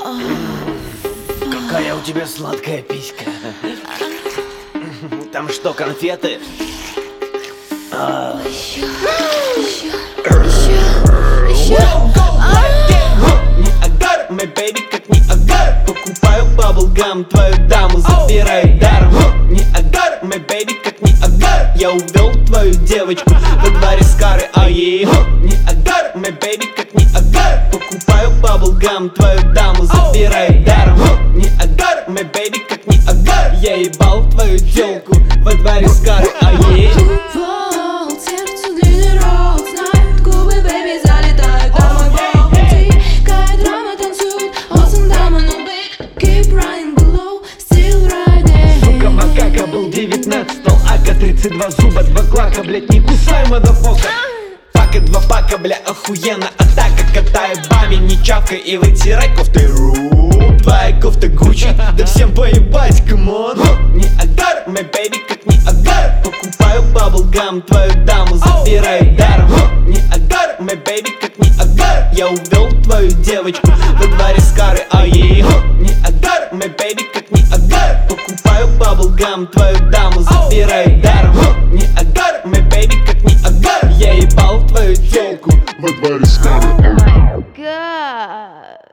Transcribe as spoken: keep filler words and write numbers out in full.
Какая у тебя сладкая писька. Там что, конфеты? А. Не агар, мой бэйби, как не агар. Покупаю баблгам, твою даму забираю даром. Не агар, мой бэйби, как не агар. Я увел твою девочку во дворе с кары, а ей не агар, мой бэйби, как не агар. Покупаю баблгам, твою даму забираю даром. Не агар, мой бэйби, как не агар. Я ебал твою телку во дворе с кары, а ей девятнадцать, стол АК, тридцать два зуба, два клака, блять, не кусай, мазафока. Пака, два пака, бля, охуенно, атака. Катаю бами, не чавкай и вытирай кофты. Твоя кофта Гуччи, да всем поебать, камон. Не агар, мой бэйби, как не агар. Покупаю баблгам, твою даму забираю даром. Не агар, мой бэйби, как не агар. Я увел твою девочку во дворе с кары, а ей не агар, мой бэйби, как не агар. Покупаю баблгам, твою даму забираю даром. Не агар, мой бэйби, как не агар. Я ебал твою телку во дворе с кары. God.